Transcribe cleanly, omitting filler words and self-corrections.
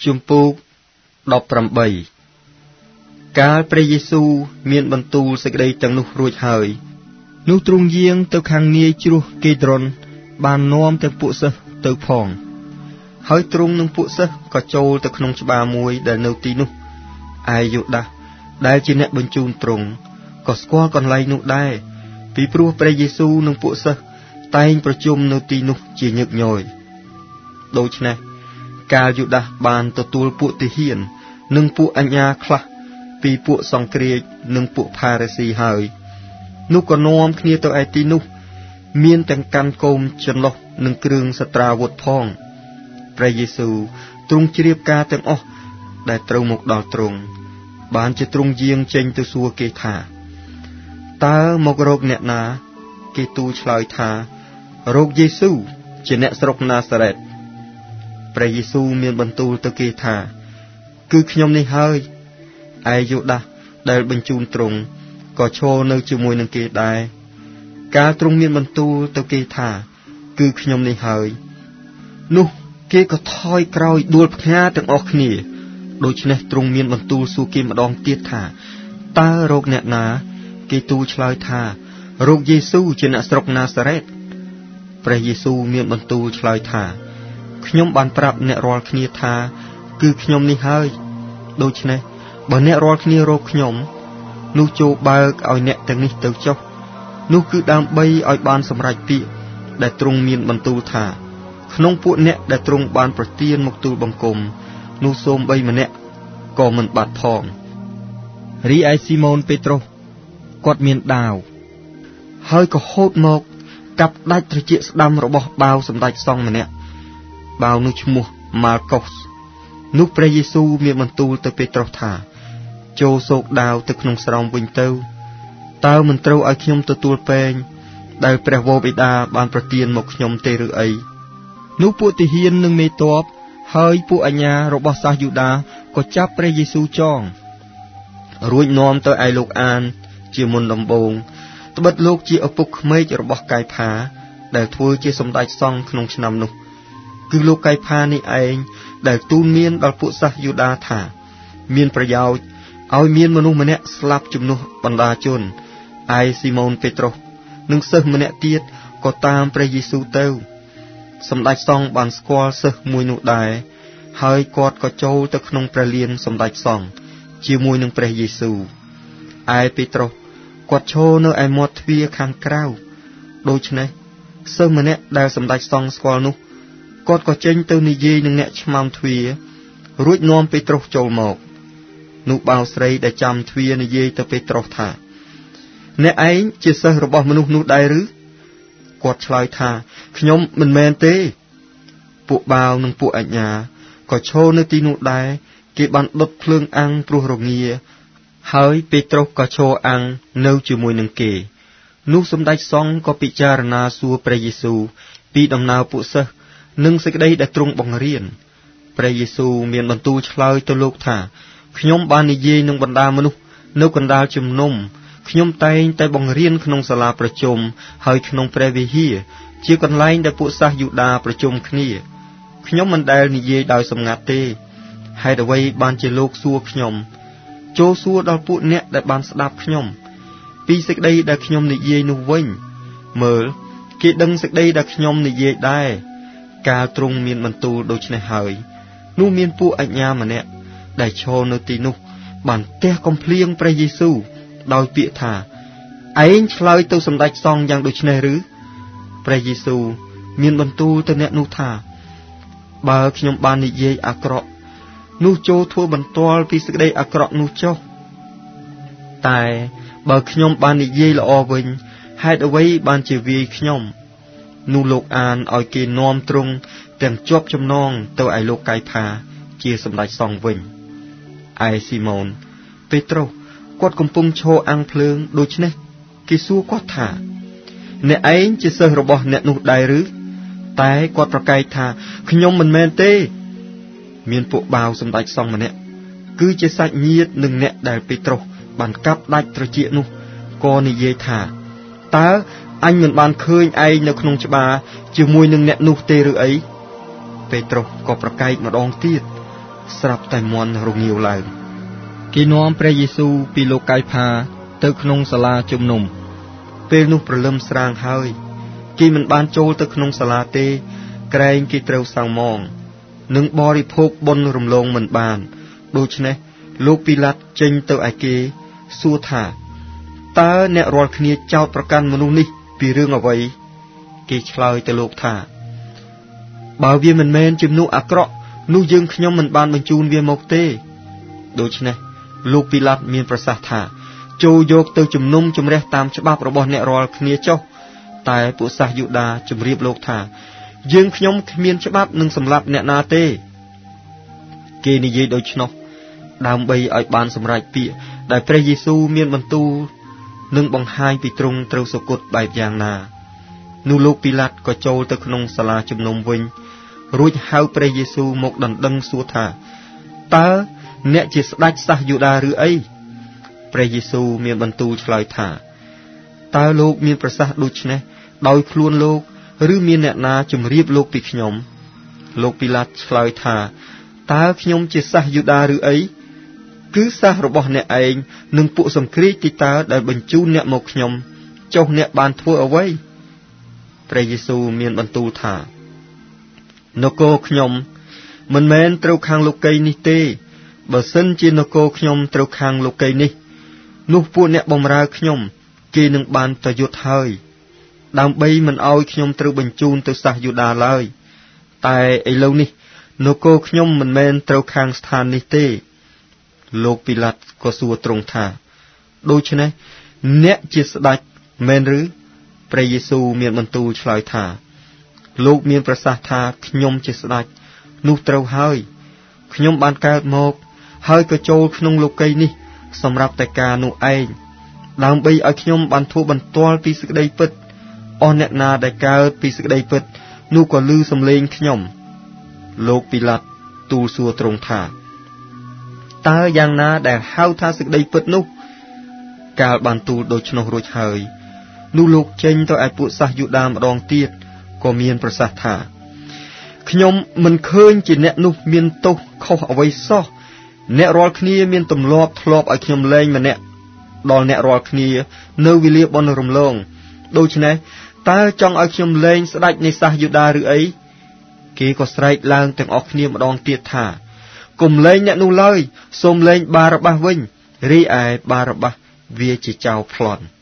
ជំពូក18កាលព្រះយេស៊ូវមានបន្ទូលសេចក្តីទាំងនោះរួចហើយនោះទ្រង់យាងទៅខាងនាយជ្រោះកេដ្រុនបាននាំទាំងពួកសិស្សទៅផងហើយទ្រង់និងពួកសិស្សក៏ចូលទៅក្នុងច្បារមួយដែលនៅទីនោះឯយូដាសដែលជាអ្នកបញ្ជូនទ្រង់ក៏ស្គាល់កន្លែងនោះដែរពីព្រោះព្រះយេស៊ូវនិងពួកសិស្សតែងប្រជុំនៅទីនោះជាញឹកញយដូច្នេះកាលយូដាសបានទទួលពួកទាហាននិងពួកអាជ្ញាខ្លះពីពួកសង្គ្រាចនិងពួកផារីស៊ីហើយនោះក៏នាំគ្នាទៅឯទីនោះមានទាំងកាន់គោមចន្លុះនិងគ្រឿងសត្រាវុធផងព្រះយេស៊ូវទ្រង់ជ្រាបការទាំងអស់ដែលត្រូវមកដល់ទ្រង់បានជាទ្រង់យាងចេញទៅសួរគេថាតើមករកអ្នកណាគេទូលឆ្លើយថារកយេស៊ូវជាអ្នកស្រុកណាសារ៉េតព្រះយេស៊ូវមានបន្ទូលទៅគេថាគឺខ្ញុំនេះហើយឯយូដាសដែលបញ្ជូនទ្រង់ក៏ឈរនៅជាមួយនឹងគេដែរកាលទ្រង់មានបន្ទូលទៅគេថាគឺខ្ញុំនេះហើយនោះគេក៏ថយក្រោយដួលផ្ងាទាំងអស់គ្នាដូច្នេះទ្រង់មានបន្ទូលសួរគេម្ដងទៀតថាតើរកអ្នកណាគេទូលឆ្លើយថារកយេស៊ូវជាអ្នកស្រុកណាសារ៉េតព្រះយេស៊ូវមានបន្ទូលឆ្លើយថាខ្ញុំបានប្រាប់អ្នករាល់គ្នាថាគឺខ្ញុំនេះហើយដូច្នេះបើអ្នករាល់គ្នារកខ្ញុំនោះចូលបើកឲ្យអ្នកទាំងនេះទៅចុះនោះគឺដើម្បីឲ្យបានសម្រេចពាក្យដែលទ្រង់មានបន្ទូលថាក្នុងពួកអ្នកដែលទ្រង់បានប្រទានមកទូលបង្គំនោះសូម្បីម្នាក់ក៏មិនបាត់ផងរីឯស៊ីម៉ូនពេត្រុសគាត់មានដាវហើយក៏ហូតមកកាប់ដាច់ត្រចៀកស្ដាំរបស់បាវសម្ដេចសង្ឃម្នាក់បាវនោះឈ្មោះម៉ាល់កុសនោះព្រះយេស៊ូវមានបន្ទូលទៅពេត្រុសថាចូលសោកដាវទៅក្នុងស្រោមវិញទៅតើមិនត្រូវឲ្យខ្ញុំទទួលពែងដែលព្រះវរបិតាបានប្រទានមកខ្ញុំទេឬអីនោះពួកទាហាននិងមេទ័ពហើយពួកអាជ្ញារបស់សាសយូដាក៏ចាប់ព្រះយេស៊ូវចងរួចនាំទៅឯលោកអានជាមុនដំបូងត្បិតលោកជាឪពុកក្មេករបស់កាយផាដែលធ្វើជាសម្ដេចសង្ឃក្នុងឆ្នាំនោះគឺលោកកាយផានេះឯងដែលទូលមានដល់ពួកសាសយូដាថាមានប្រយោជន៍ឲ្យមានមនុស្សម្នាក់ស្លាប់ជំនួសបណ្ដាជនឯស៊ីម៉ូនពេត្រុសនិងសិស្សម្នាក់ទៀតក៏តាមព្រះយេស៊ូវទៅសម្ដេចសង្ឃបានស្គាល់សិស្សមួយនោះដែរហើយគាត់ក៏ចូលទៅក្នុងព្រះលានសម្ដេចសង្ឃជាមួយនឹងព្រះយេស៊ូវឯពេត្រុសគាត់ឈរនៅឯមាត់ទ្វារខាងក្រៅដូច្នេះសិស្សម្នាក់ដែលសម្ដេចសង្ឃស្គាល់នោះគាត់ក៏ចេញទៅនិយាយនឹងអ្នកឆ្មាំទ្វាររួចនាំពេត្រុសចូលមកនោះបាវស្រីដែលចាំទ្វារនិយាយទៅពេត្រុសថាអ្នកឯងជាសិស្សរបស់មនុស្សនោះដែរឬគាត់ឆ្លើយថាខ្ញុំមិនមែនទេពួកបាវនិងពួកអាជ្ញាក៏ឈរនៅទីនោះដែរគេបានដុតភ្លើងអាំងព្រោះរងាហើយពេត្រុសក៏ឈរអាំងនៅជាមួយនឹងគេនោះសម្ដេចសង្ឃក៏ពិចារណាសួរព្រះយេស៊ូវពីដំណើរពួកសិស្សនិងសេចក្តីដែលទ្រង់បង្រៀនព្រះយេស៊ូវមានបន្ទូលឆ្លើយទៅលោកថាខ្ញុំបាននិយាយនឹងបណ្ដាមនុស្សនៅកណ្ដាលជំនុំខ្ញុំតែងតែបង្រៀនក្នុងសាលាប្រជុំហើយក្នុងព្រះវិហារជាកន្លែងដែលពួកសាសយូដាប្រជុំគ្នាខ្ញុំមិនដែលនិយាយដោយសម្ងាត់ទេហេតុអ្វីបានជាលោកសួរខ្ញុំចូលសួរដល់ពួកអ្នកដែលបានស្ដាប់ខ្ញុំពីសេចក្តីដែលខ្ញុំនិយាយនោះវិញមើលគេដឹងសេចក្តីដែលខ្ញុំនិយាយដែរកាលទ្រង់មានបន្ទូលដូច្នេះហើយនោះមានពួកអាជ្ញាម្នាក់ដែលឈរនៅទីនោះបានទះកំភ្លៀងព្រះយេស៊ូវដោយពាក្យថាឯងឆ្លើយទៅសម្ដេចសង្ឃយ៉ាងដូចនេះឬព្រះយេស៊ូវមានបន្ទូលទៅអ្នកនោះថាបើខ្ញុំបាននិយាយអាក្រក់នោះចូលធ្វើបន្ទាល់ពីសេចក្តីអាក្រក់នោះចុះតែបើខ្ញុំបាននិយាយល្អវិញហេតុអ្វីបានជាវាយខ្ញុំនោះលោកអានឲ្យគេនាំទ្រង់ទាំងជាប់ចំណងទៅឯលោកកាយផាជាសម្ដេចសង្ឃវិញឯស៊ីម៉ូនពេត្រុសគាត់កំពុងឈរអាំងភ្លើងដូច្នេះគេសួរគាត់ថាអ្នកឯងជាសិស្សរបស់អ្នកនោះដែរឬតែគាត់ប្រកែកថាខ្ញុំមិនមែនទេមានពួកបាវសម្ដេចសង្ឃម្នាក់គឺជាសាច់ញាតិនឹងអ្នកដែលពេត្រុសបានកាប់ដាច់ត្រចៀកនោះក៏និយាយថាតើអញមិនបានឃើញឯងនៅក្នុងច្បារជាមួយនឹងអ្នកនោះទេឬអីពេត្រុសក៏ប្រកែកម្ដងទៀតស្រាប់តែមន់រងាវឡើងគេនាំព្រះយេស៊ូវពីលោកកាយផាទៅក្នុងសាលាជំនុំពេលនោះព្រលឹមស្រាងហើយគេមិនបានចូលទៅក្នុងសាលាទេក្រែងគេត្រូវសៅហ្មងនិងបរិភោគបុណ្យរំលងមិនបានដូច្នេះលោកពីឡាតចេញទៅឯគេសួរថាតើអ្នករាល់គ្នាចោទប្រកាន់មនុស្សនេះពីរឿងអ្វីគេឆ្លើយទៅលោកថាបើវាមិនមែនជំនួសអាក្រក់នោះយើងខ្ញុំមិនបានបញ្ជូនវាមកទេដូច្នេះលោកពីឡាតមានប្រសាសន៍ថាចូលយកទៅជំនុំជម្រះតាមច្បាប់របស់អ្នករាល់គ្នាចុះតែពួកសាសយូដាជម្រាបលោកថាយើងខ្ញុំគ្មានច្បាប់នឹងសម្លាប់អ្នកណាទេគេនិយាយដូច្នោះដើម្បីឲ្យបានសម្រេចពាក្យដែលព្រះយេស៊ូវមានបន្ទូលនិងបង្ហាញពីទ្រង់ត្រូវសុគតបែបយ៉ាងណានោះលោកពីឡាតក៏ចូលទៅក្នុងសាលាជំនុំវិញរួចហៅព្រះយេស៊ូវមកដណ្ដឹងសួរថាតើអ្នកជាស្ដេចសាសយូដាឬអីព្រះយេស៊ូវមានបន្ទូលឆ្លើយថាតើលោកមានប្រសាសន៍ដូច្នេះដោយខ្លួនលោកឬមានអ្នកណាជម្រាបលោកពីខ្ញុំលោកពីឡាតឆ្លើយថាតើខ្ញុំជាសាសយូដាឬអីគឺសាសរបស់អ្នកឯងនិងពួកសង្គ្រាចទីតើដែលបញ្ជូនអ្នកមកខ្ញុំចុះអ្នកបានធ្វើអ្វីព្រះយេស៊ូវមានបន្ទូលថានគរខ្ញុំមិនមែនត្រូវខាងលោកីយ៍នេះទេបើសិនជានគរខ្ញុំត្រូវខាងលោកីយ៍នេះនោះពួកអ្នកបម្រើខ្ញុំគេនឹងបានប្រយុទ្ធហើយដើម្បីមិនឲ្យខ្ញុំត្រូវបញ្ជូនទៅសាសយូដាឡើយតែឥឡូវនេះនគរខ្ញុំមិនមែនត្រូវខាងស្ថាននេះទេលោកពីឡាតក៏សួរទ្រង់ថាដូច្នេះអ្នកជាស្ដេចមែនឬព្រះយេស៊ូវមានបន្ទូលឆ្លើយថាលោកមានប្រសាសន៍ថាខ្ញុំជាស្ដេចនោះត្រូវហើយខ្ញុំបានកើតមកហើយក៏ចូលក្នុងលោកីយ៍នេះសម្រាប់តែការនោះឯងដើម្បីឲ្យខ្ញុំបានធ្វើបន្ទាល់ពីសេចក្តីពិតអស់អ្នកណាដែលកើតពីសេចក្តីពិតនោះក៏ឮសំឡេងខ្ញុំលោកពីឡាតទូលសួរទ្រង់ថាតើយ៉ាងណាដែលហៅថាសេចក្តីពិតនោះកាលបានទូលដូច្នោះរួចហើយនោះលោកចេញទៅឯពួកសាសយូដាម្ដងទៀតក៏មានប្រសាសន៍ថាខ្ញុំមិនឃើញជាអ្នកនោះមានទោសខុសអ្វីសោះអ្នករាល់គ្នាមានទម្លាប់ធ្លាប់ឲ្យខ្ញុំលែងម្នាក់ដល់អ្នករាល់គ្នានៅវេលាបុណ្យរំលងដូច្នេះតើចង់ឲ្យខ្ញុំលែងស្ដេចនៃសាសយូដាឬអីគេក៏ស្រែកឡើងទាំងអស់គ្នាម្ដងទៀតថាកុំលែងអ្នកនោះឡើយសូមលែងបារបាសវិញរីឯបារបាសវាជាចៅប្លន់